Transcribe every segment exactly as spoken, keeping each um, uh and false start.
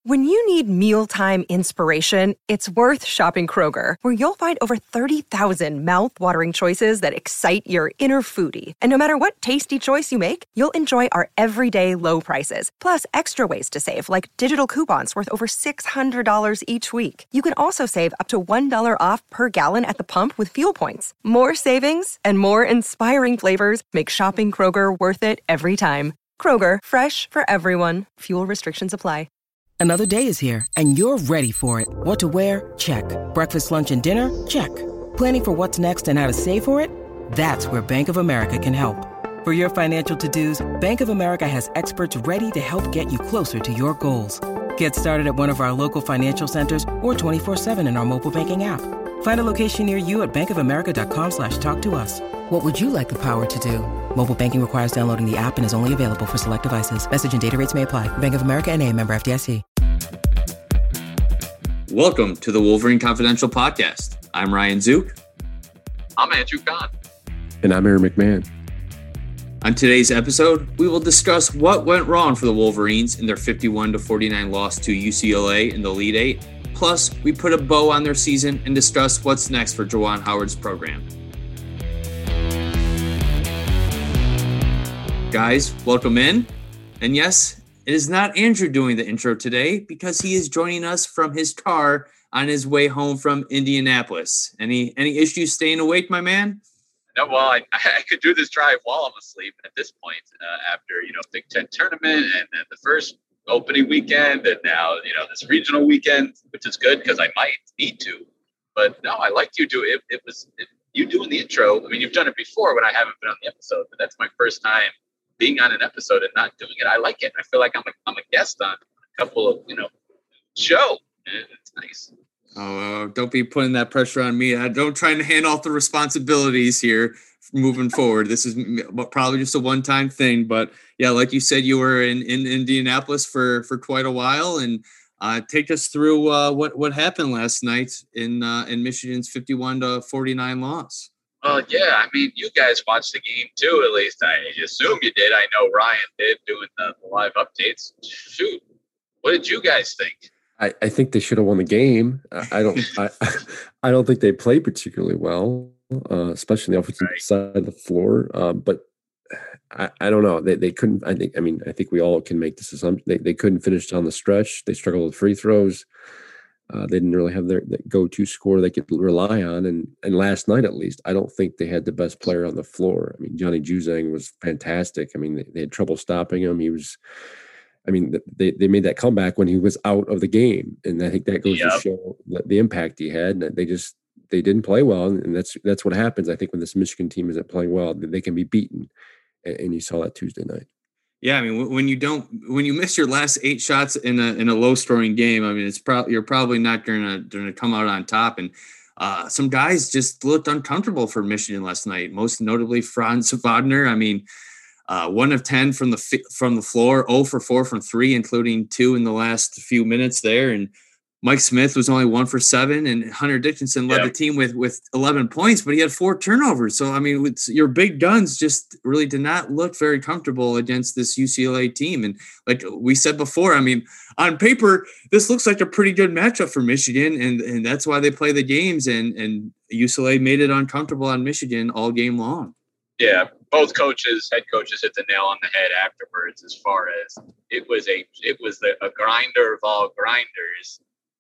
When you need mealtime inspiration, it's worth shopping Kroger, where you'll find over thirty thousand mouth-watering choices that excite your inner foodie. And no matter what tasty choice you make, you'll enjoy our everyday low prices, plus extra ways to save, like digital coupons worth over six hundred dollars each week. You can also save up to one dollar off per gallon at the pump with fuel points. More savings and more inspiring flavors make shopping Kroger worth it every time. Kroger, fresh for everyone. Fuel restrictions apply. Another day is here, and you're ready for it. What to wear? Check. Breakfast, lunch, and dinner? Check. Planning for what's next and how to save for it? That's where Bank of America can help. For your financial to-dos, Bank of America has experts ready to help get you closer to your goals. Get started at one of our local financial centers or twenty-four seven in our mobile banking app. Find a location near you at bankofamerica.com slash talk to us. What would you like the power to do? Mobile banking requires downloading the app and is only available for select devices. Message and data rates may apply. Bank of America N A, member F D I C. Welcome to the Wolverine Confidential Podcast. I'm Ryan Zook. I'm Andrew Kahn. And I'm Aaron McMahon. On today's episode, we will discuss what went wrong for the Wolverines in their fifty-one to forty-nine loss to U C L A in the Elite Eight. Plus, we put a bow on their season and discuss what's next for Juwan Howard's program. Guys, welcome in. And yes, it is not Andrew doing the intro today because he is joining us from his car on his way home from Indianapolis. Any any issues staying awake, my man? No, well, I, I could do this drive while I'm asleep at this point uh, after, you know, Big Ten tournament and then the first opening weekend and now, you know, this regional weekend, which is good because I might need to. But no, I liked you do it. It was it, you doing the intro. I mean, you've done it before when I haven't been on the episode, but that's my first time being on an episode and not doing it. I like it. I feel like I'm a, I'm a guest on a couple of, you know, show. It's nice. Oh, uh, don't be putting that pressure on me. I don't try to hand off the responsibilities here moving forward. This is probably just a one-time thing, but yeah, like you said, you were in, in Indianapolis for, for quite a while, and uh, take us through uh, what, what happened last night in uh, in Michigan's fifty-one to forty-nine loss. Well, yeah, I mean, you guys watched the game too, at least I assume you did. I know Ryan did doing the, the live updates. Shoot, what did you guys think? I, I think they should have won the game. I, I don't. I, I don't think they played particularly well, uh, especially on the offensive right. side of the floor. Um, but I, I don't know. They they couldn't. I think. I mean, I think we all can make this assumption. They they couldn't finish down the stretch. They struggled with free throws. Uh, they didn't really have their, their go-to scorer they could rely on. And and last night, at least, I don't think they had the best player on the floor. I mean, Johnny Juzang was fantastic. I mean, they, they had trouble stopping him. He was. I mean, they, they made that comeback when he was out of the game, and I think that goes yep. to show the, the impact he had. And they just they didn't play well, and that's that's what happens. I think when this Michigan team isn't playing well, they can be beaten, and, and you saw that Tuesday night. Yeah, I mean, when you don't when you miss your last eight shots in a in a low scoring game, I mean, it's probably you're probably not gonna gonna come out on top. And uh, some guys just looked uncomfortable for Michigan last night. Most notably, Franz Wagner. I mean. Uh, one of ten from the from the floor, zero for four from three, including two in the last few minutes there. And Mike Smith was only one for seven, and Hunter Dickinson led yeah. the team with with eleven points, but he had four turnovers. So I mean, with your big guns, just really did not look very comfortable against this U C L A team. And like we said before, I mean, on paper, this looks like a pretty good matchup for Michigan, and and that's why they play the games. And and U C L A made it uncomfortable on Michigan all game long. Yeah, both coaches, head coaches, hit the nail on the head afterwards. As far as it was a, it was a, a grinder of all grinders,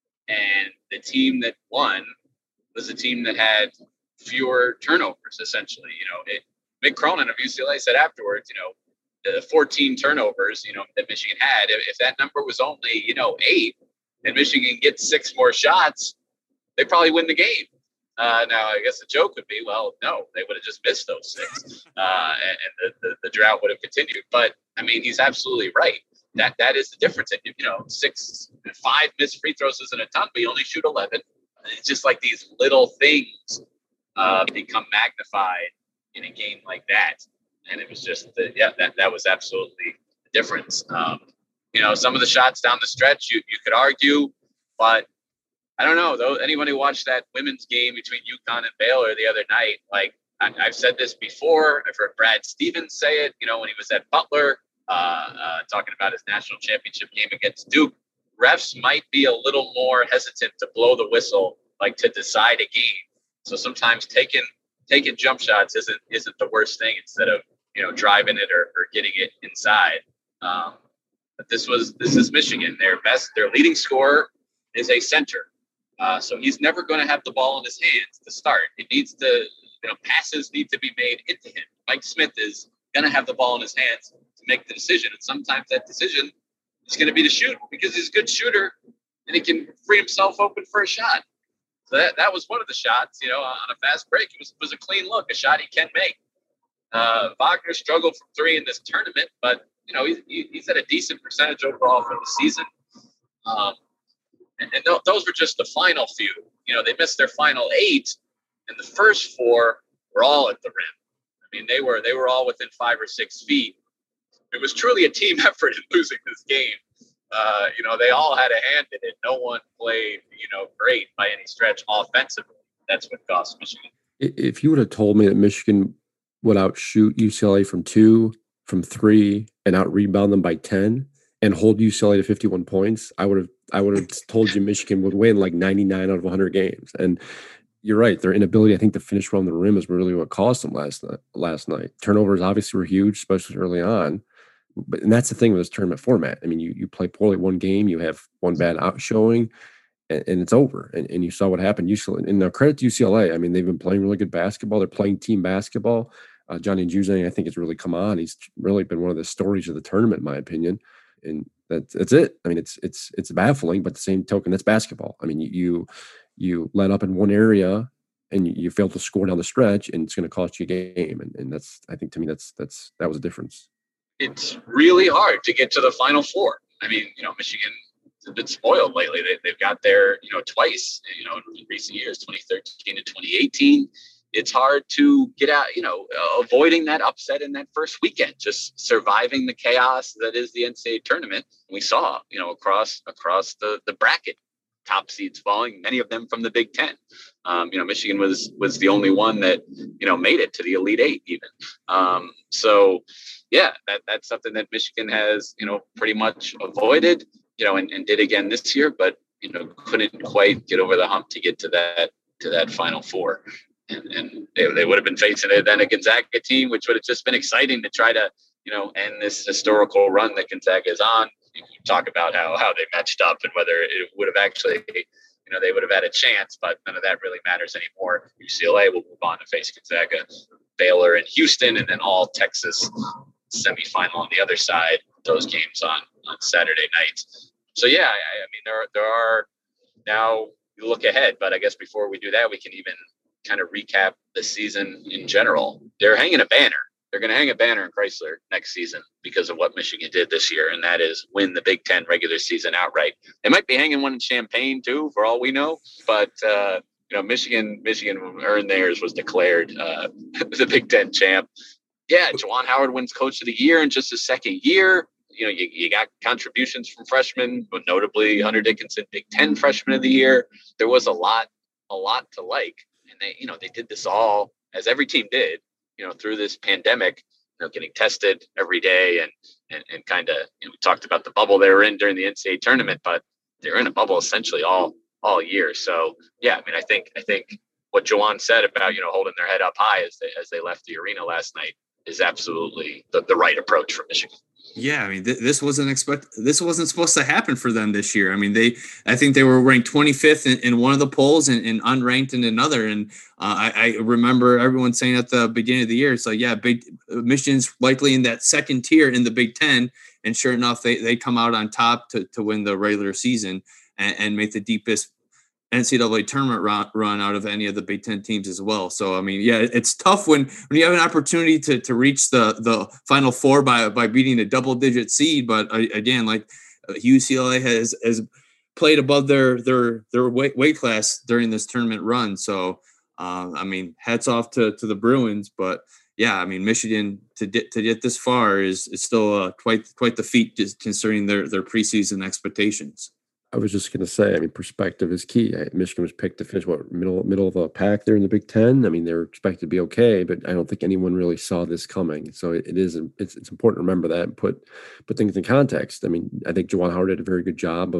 and the team that won was a team that had fewer turnovers. Essentially, you know, it, Mick Cronin of U C L A said afterwards, you know, the fourteen turnovers, you know, that Michigan had. If, if that number was only, you know, eight, and Michigan gets six more shots, they probably win the game. Uh, now, I guess the joke would be, well, no, they would have just missed those six, uh, and, and the, the, the drought would have continued. But, I mean, he's absolutely right. That That is the difference. And, you know, six, five missed free throws isn't a ton, but you only shoot eleven. It's just like these little things uh, become magnified in a game like that. And it was just, the, yeah, that, that was absolutely the difference. Um, you know, some of the shots down the stretch, you, you could argue, but I don't know, though. Anyone who watched that women's game between UConn and Baylor the other night, like I, I've said this before. I've heard Brad Stevens say it, you know, when he was at Butler, uh, uh, talking about his national championship game against Duke. refs might be a little more hesitant to blow the whistle, like to decide a game. So sometimes taking taking jump shots isn't isn't the worst thing instead of, you know, driving it or, or getting it inside. Um, but this was this is Michigan. Their best, their leading scorer is a center. Uh, so he's never going to have the ball in his hands to start. It needs to, you know, passes need to be made into him. Mike Smith is going to have the ball in his hands to make the decision. And sometimes that decision is going to be to shoot because he's a good shooter and he can free himself open for a shot. So that, that was one of the shots, you know, on a fast break. It was, was a clean look, a shot he can make. Uh, Wagner struggled from three in this tournament, but, you know, he's, he's at a decent percentage overall for the season. Um, and and th- those were just the final few. You know, they missed their final eight, and the first four were all at the rim. I mean, they were they were all within five or six feet. It was truly a team effort in losing this game. Uh, you know, they all had a hand in it. No one played, you know, great by any stretch offensively. That's what cost Michigan. If you would have told me that Michigan would outshoot U C L A from two, from three, and out rebound them by ten, and hold U C L A to fifty-one points, I would have I would have told you Michigan would win like ninety-nine out of one hundred games. And you're right, their inability, I think, to finish around the rim is really what cost them last night. Last night, turnovers obviously were huge, especially early on. But and that's the thing with this tournament format. I mean, you you play poorly one game, you have one bad outshowing, and, and it's over. And, and you saw what happened. U C L A, and now credit to U C L A. I mean, they've been playing really good basketball. They're playing team basketball. Uh, Johnny Juzang, I think, has really come on. He's really been one of the stories of the tournament, in my opinion. And that's that's it. I mean, it's it's it's baffling, but the same token, that's basketball. I mean, you you, you let up in one area and you, you fail to score down the stretch, and it's going to cost you a game. And and that's, I think, to me, that's that's that was a difference. It's really hard to get to the Final Four. I mean, you know, Michigan has been spoiled lately. They, they've got there, you know, twice, you know, in recent years, twenty thirteen and twenty eighteen. It's hard to get out, you know, uh, avoiding that upset in that first weekend, just surviving the chaos that is the N C double A tournament. We saw, you know, across across the, the bracket, top seeds falling, many of them from the Big Ten. Um, you know, Michigan was was the only one that, you know, made it to the Elite Eight even. Um, so, yeah, that, that's something that Michigan has, you know, pretty much avoided, you know, and, and did again this year, but, you know, couldn't quite get over the hump to get to that to that Final Four. And, and they, they would have been facing it then a Gonzaga team, which would have just been exciting to try to, you know, end this historical run that Gonzaga is on. You can talk about how, how they matched up and whether it would have actually, you know, they would have had a chance, but none of that really matters anymore. U C L A will move on to face Gonzaga, Baylor, and Houston, and then all Texas semifinal on the other side. Those games on, on Saturday night. So yeah, I, I mean, there there are now you look ahead, but I guess before we do that, we can even kind of recap the season in general. They're hanging a banner. They're going to hang a banner in Chrysler next season because of what Michigan did this year, and that is win the Big Ten regular season outright. They might be hanging one in Champaign too, for all we know. But uh, you know, Michigan, Michigan earned theirs, was declared uh, the Big Ten champ. Yeah, Juwan Howard wins Coach of the Year in just his second year. You know, you, you got contributions from freshmen, but notably Hunter Dickinson, Big Ten Freshman of the Year. There was a lot, a lot to like. And they, you know, they did this all, as every team did, you know, through this pandemic, you know, getting tested every day and and, and kind of, you know, we talked about the bubble they were in during the N C double A tournament, but they're in a bubble essentially all all year. So yeah, I mean, I think I think what Juwan said about, you know, holding their head up high as they as they left the arena last night is absolutely the, the right approach for Michigan. Yeah, I mean, th- this wasn't expect. This wasn't supposed to happen for them this year. I mean, they. I think they were ranked twenty-fifth in, in one of the polls and, and unranked in another. And uh, I, I remember everyone saying at the beginning of the year, "So yeah, big Michigan's likely in that second tier in the Big Ten." And sure enough, they they come out on top to to win the regular season and, and make the deepest N C double A tournament run, run out of any of the Big Ten teams as well. So, I mean, yeah, it's tough when, when you have an opportunity to to reach the the Final Four by by beating a double digit seed. But uh, again, like uh, U C L A has has played above their their their weight, weight class during this tournament run. So, uh, I mean, hats off to to the Bruins. But yeah, I mean, Michigan to get to get this far is is still uh, quite quite the feat, just considering their their preseason expectations. I was just going to say, I mean, perspective is key. Michigan was picked to finish what middle middle of the pack there in the Big Ten. I mean, they were expected to be okay, but I don't think anyone really saw this coming. So it, it is it's it's important to remember that and put put things in context. I mean, I think Juwan Howard did a very good job of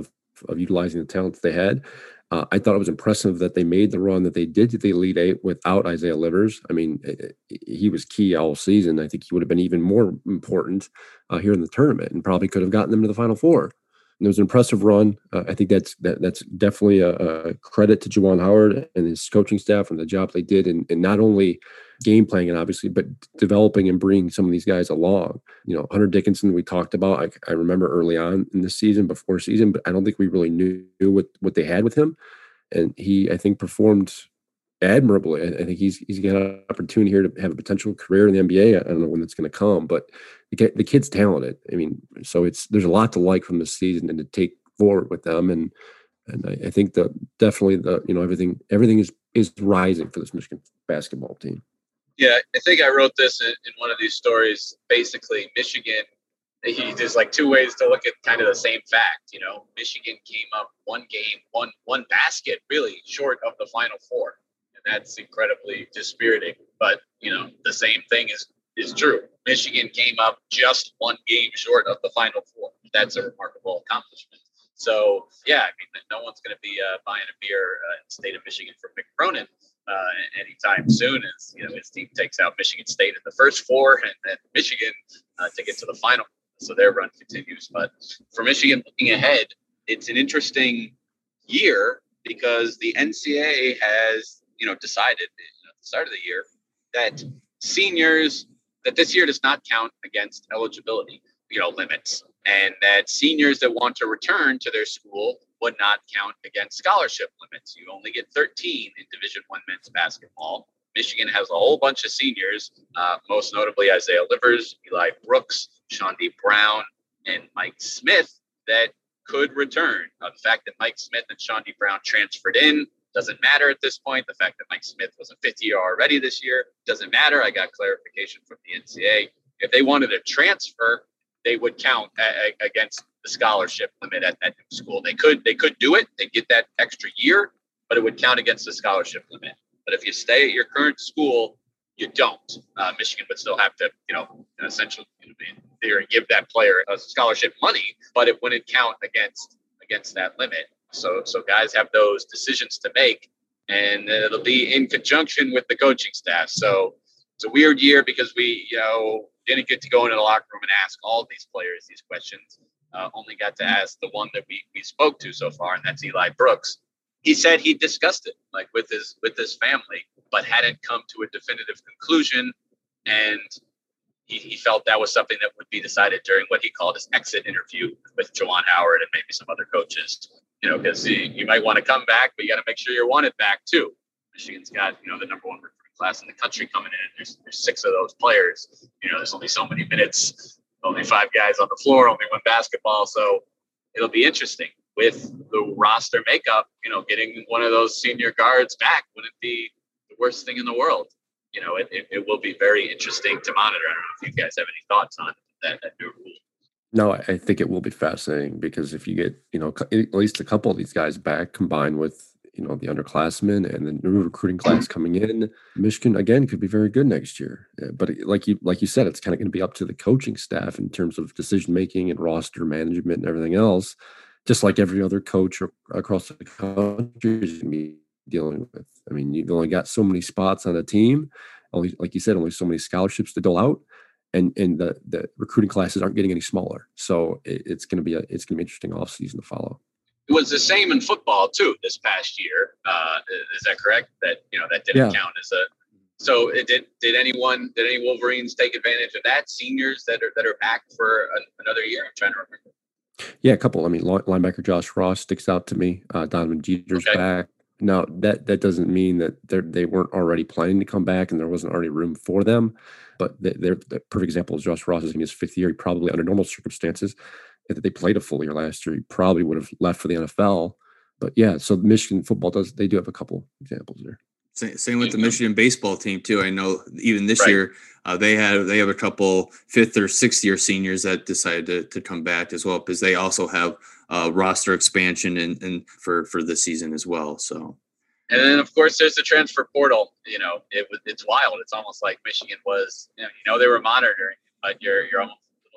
of utilizing the talent that they had. Uh, I thought it was impressive that they made the run that they did to the Elite Eight without Isaiah Livers. I mean, he was key all season. I think he would have been even more important uh, here in the tournament and probably could have gotten them to the Final Four. And it was an impressive run. Uh, I think that's that, that's definitely a, a credit to Juwan Howard and his coaching staff and the job they did in, in not only game playing and obviously, but developing and bringing some of these guys along. You know, Hunter Dickinson, we talked about, I, I remember early on in the season, before season, but I don't think we really knew, knew what, what they had with him. And he, I think, performed admirably. I, I think he's he's got an opportunity here to have a potential career in the N B A. I don't know when that's going to come, but the, the kid's talented. I mean, so it's there's a lot to like from this season and to take forward with them. And and I, I think that definitely the you know everything everything is is rising for this Michigan basketball team. Yeah, I think I wrote this in, in one of these stories. Basically, Michigan. He, there's like two ways to look at kind of the same fact. You know, Michigan came up one game, one one basket, really short of the Final Four, and that's incredibly dispiriting. But you know, the same thing is is true. Michigan came up just one game short of the Final Four. That's a remarkable accomplishment. So yeah, I mean, no one's going to be uh, buying a beer uh, in the state of Michigan from Mick Cronin uh, anytime soon. As you know, his team takes out Michigan State in the first four, and then Michigan uh, to get to the final. So their run continues. But for Michigan looking ahead, it's an interesting year because the N C double A has, you know, decided at the start of the year that seniors, that this year does not count against eligibility, you know, limits, and that seniors that want to return to their school would not count against scholarship limits. You only get thirteen in Division One men's basketball. Michigan has a whole bunch of seniors, uh, most notably Isaiah Livers, Eli Brooks, Shawnee Brown, and Mike Smith that could return. Uh, the fact that Mike Smith and Shawnee Brown transferred in doesn't matter at this point. The fact that Mike Smith was a fifth year already this year doesn't matter. I got clarification from the N C double A. If they wanted to transfer, they would count a- a- against the scholarship limit at that new school. They could, they could do it. They'd get that extra year, but it would count against the scholarship limit. But if you stay at your current school, you don't. Uh, Michigan would still have to, you know, essentially, you know, in theory, give that player a scholarship money, but it wouldn't count against against that limit. So, so guys have those decisions to make, and it'll be in conjunction with the coaching staff. So it's a weird year because we, you know, didn't get to go into the locker room and ask all these players these questions. Uh, only got to ask the one that we we spoke to so far, and that's Eli Brooks. He said he discussed it like with his with his family, but hadn't come to a definitive conclusion. And he, he felt that was something that would be decided during what he called his exit interview with Juwan Howard and maybe some other coaches. You know, because you might want to come back, but you got to make sure you're wanted back too. Michigan's got, you know, the number one recruiting class in the country coming in. There's, there's six of those players. You know, there's only so many minutes, only five guys on the floor, only one basketball. So it'll be interesting. With the roster makeup, you know, getting one of those senior guards back wouldn't be the worst thing in the world. You know, it, it, it will be very interesting to monitor. I don't know if you guys have any thoughts on that, that new rule. No, I think it will be fascinating because if you get, you know, at least a couple of these guys back combined with, you know, the underclassmen and the new recruiting class coming in, Michigan, again, could be very good next year. But like you like you said, it's kind of going to be up to the coaching staff in terms of decision-making and roster management and everything else. Just like every other coach across the country is going to be dealing with. I mean, you've only got so many spots on a team. Only, like you said, only so many scholarships to dole out, and and the the recruiting classes aren't getting any smaller. So it, it's going to be a it's going to be an interesting offseason to follow. It was the same in football too this past year. Uh, is that correct? That you know that didn't yeah. count as a. So it did. Did anyone? Did any Wolverines take advantage of that? Seniors that are that are back for an, another year. I'm trying to remember. Yeah, a couple. I mean, linebacker Josh Ross sticks out to me. Uh, Donovan Jeter's okay. back. Now, that that doesn't mean that they they weren't already planning to come back and there wasn't already room for them. But they're the perfect example is Josh Ross is in his fifth year. He probably, under normal circumstances, if they played a full year last year, he probably would have left for the N F L. But yeah, so Michigan football does they do have a couple examples there. Same with the Michigan baseball team too. I know even this right. year uh, they have they have a couple fifth or sixth year seniors that decided to, to come back as well because they also have uh, roster expansion and, and for for this season as well. So, and then of course there's the transfer portal. You know, it was it's wild. It's almost like Michigan was. You know, you know they were monitoring, but you're you're almost a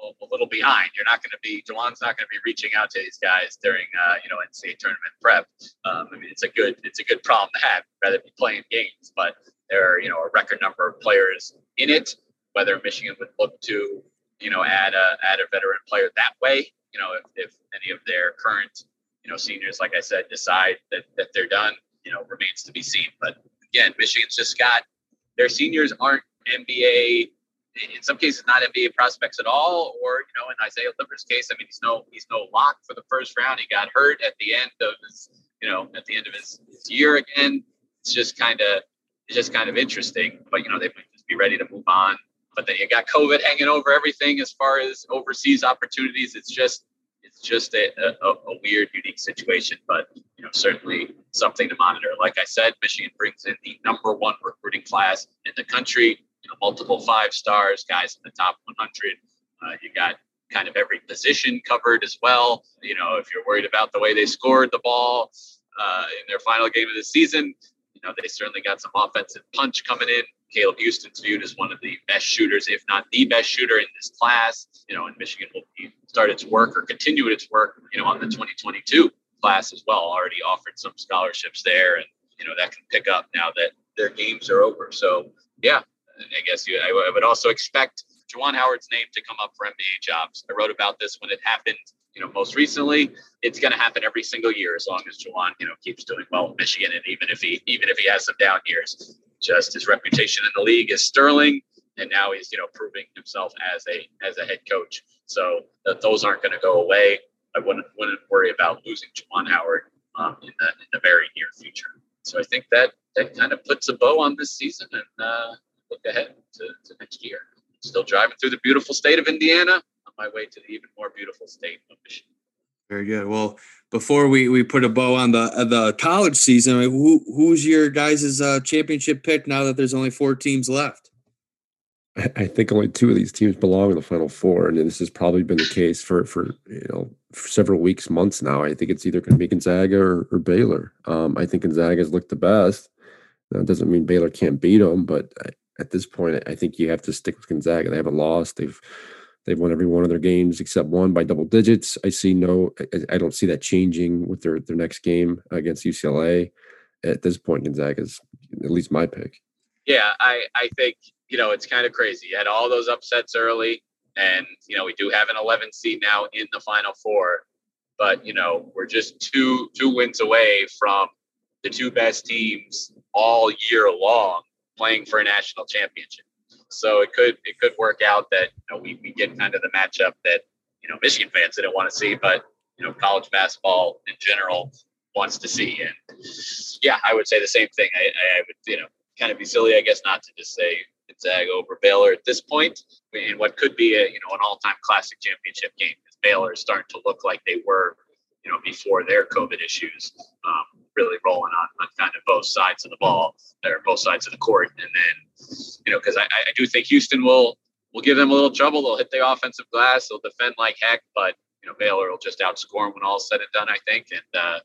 a, a little behind. You're not going to be Juwan's not going to be reaching out to these guys during uh, you know N C A A tournament prep. Um, I mean, it's a good it's a good problem to have rather than playing games, but there are you know a record number of players in it. Whether Michigan would look to you know add a add a veteran player that way, you know if, if any of their current you know seniors, like I said, decide that that they're done, you know remains to be seen. But again, Michigan's just got their seniors aren't N B A. In some cases, not N B A prospects at all, or you know, in Isaiah Liver's case, I mean, he's no he's no lock for the first round. He got hurt at the end of his, you know, at the end of his, his year again. It's just kind of it's just kind of interesting, but you know, they might just be ready to move on. But then you got COVID hanging over everything as far as overseas opportunities. It's just it's just a, a, a weird, unique situation, but you know, certainly something to monitor. Like I said, Michigan brings in the number one recruiting class in the country. You know, multiple five stars, guys in the top one hundred. Uh, you got kind of every position covered as well. You know, if you're worried about the way they scored the ball uh, in their final game of the season, you know, they certainly got some offensive punch coming in. Caleb Houston's viewed as one of the best shooters, if not the best shooter in this class. You know, and Michigan will be, start its work or continue its work, you know, on the twenty twenty-two class as well. Already offered some scholarships there, and you know that can pick up now that their games are over. So yeah. I guess you, I would also expect Juwan Howard's name to come up for N B A jobs. I wrote about this when it happened, you know, most recently. It's going to happen every single year as long as Juwan, you know, keeps doing well in Michigan, and even if he even if he has some down years, just his reputation in the league is sterling, and now he's you know proving himself as a as a head coach. So that those aren't going to go away. I wouldn't wouldn't worry about losing Juwan Howard um, in the in the very near future. So I think that that kind of puts a bow on this season, and uh, look ahead to, to next year. Still driving through the beautiful state of Indiana on my way to the even more beautiful state of Michigan. Very good. Well, before we, we put a bow on the uh, the college season, I mean, who who's your guys' uh, championship pick now that there's only four teams left? I think only two of these teams belong in the Final Four, and this has probably been the case for for you know for several weeks, months now. I think it's either going to be Gonzaga or, or Baylor. Um, I think Gonzaga's looked the best. That doesn't mean Baylor can't beat them, but I, at this point, I think you have to stick with Gonzaga. They haven't lost. They've they've won every one of their games except one by double digits. I see no. I, I don't see that changing with their their next game against U C L A. At this point, Gonzaga's at least my pick. Yeah, I I think you know it's kind of crazy. You had all those upsets early, and you know we do have an eleven seed now in the Final Four, but you know we're just two two wins away from the two best teams all year long playing for a national championship. So it could it could work out that you know we, we get kind of the matchup that you know Michigan fans didn't want to see, but you know college basketball in general wants to see. And yeah, I would say the same thing. I, I would you know kind of be silly, I guess, not to just say Gonzaga over Baylor at this point in what could be a you know an all-time classic championship game, because Baylor is starting to look like they were you know before their COVID issues. Um, really rolling on, on kind of both sides of the ball, or both sides of the court. And then, you know, because I, I do think Houston will will give them a little trouble. They'll hit the offensive glass. They'll defend like heck, but, you know, Baylor will just outscore them when all's said and done, I think. And uh,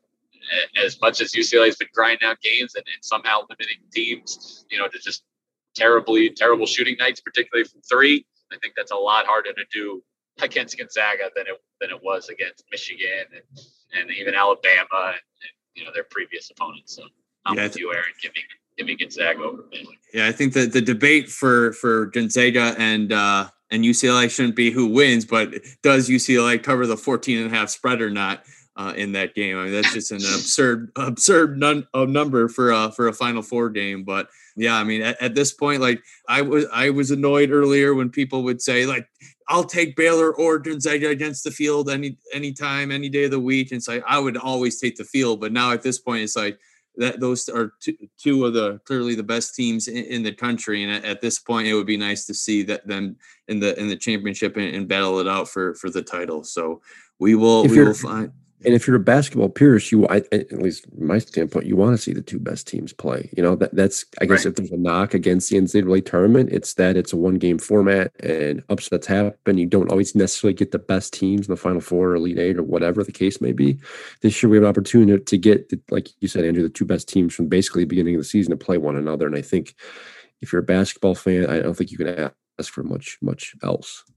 as much as U C L A has been grinding out games and, and somehow limiting teams, you know, to just terribly, terrible shooting nights, particularly from three, I think that's a lot harder to do against Gonzaga than it than it was against Michigan and, and even Alabama and, and you know, their previous opponents. So I'm yeah, with you, Aaron, giving giving Gonzaga over Baylor. Yeah, I think that the debate for for Gonzaga and uh, and U C L A shouldn't be who wins, but does U C L A cover the fourteen and a half spread or not uh, in that game? I mean, that's just an absurd absurd none, uh, number for uh, for a Final Four game. But yeah, I mean, at, at this point, like I was I was annoyed earlier when people would say like, I'll take Baylor or Gonzaga against the field any any time, any day of the week. And it's like I would always take the field, but now at this point, it's like that those are two, two of the clearly the best teams in, in the country. And at, at this point, it would be nice to see that them in the in the championship and, and battle it out for for the title. So we will if we will find. And if you're a basketball purist, you, I, at least from my standpoint, you want to see the two best teams play. You know, that that's, I guess, right. If there's a knock against the N C double A tournament, it's that it's a one game format and upsets happen. You don't always necessarily get the best teams in the Final Four or Elite Eight or whatever the case may be. This year we have an opportunity to get, the, like you said, Andrew, the two best teams from basically the beginning of the season to play one another. And I think if you're a basketball fan, I don't think you can ask for much, much else.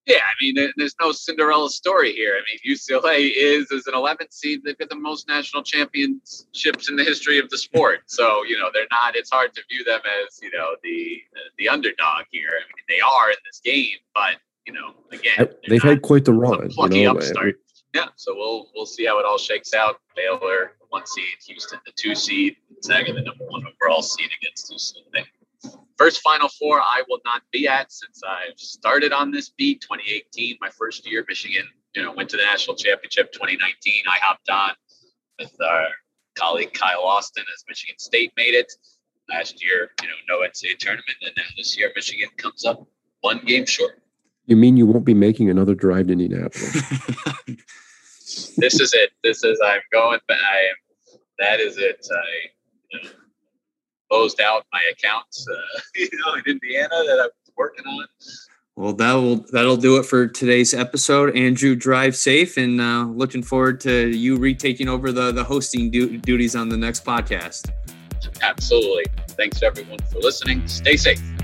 Yeah, I mean, there's no Cinderella story here. I mean, U C L A is, as an eleventh seed, they've got the most national championships in the history of the sport. So, you know, they're not, it's hard to view them as, you know, the the underdog here. I mean, they are in this game, but, you know, again, they've had quite the run. Plucky you know, upstart. Yeah, so we'll we'll see how it all shakes out. Baylor, one seed, Houston, the two seed, Gonzaga, the number one overall seed against U C L A. First Final Four I will not be at since I've started on this beat. twenty eighteen, my first year, Michigan, you know, went to the national championship. twenty nineteen, I hopped on with our colleague Kyle Austin as Michigan State made it. Last year, you know, no N C double A tournament, and now this year Michigan comes up one game short. You mean you won't be making another drive to Indianapolis? This is it. This is I'm going. But I am. That is it. I. You know, closed out my accounts, uh, you know, in Indiana that I'm working on. Well, that will that'll do it for today's episode. Andrew, drive safe, and uh, looking forward to you retaking over the the hosting du- duties on the next podcast. Absolutely. Thanks everyone for listening. Stay safe.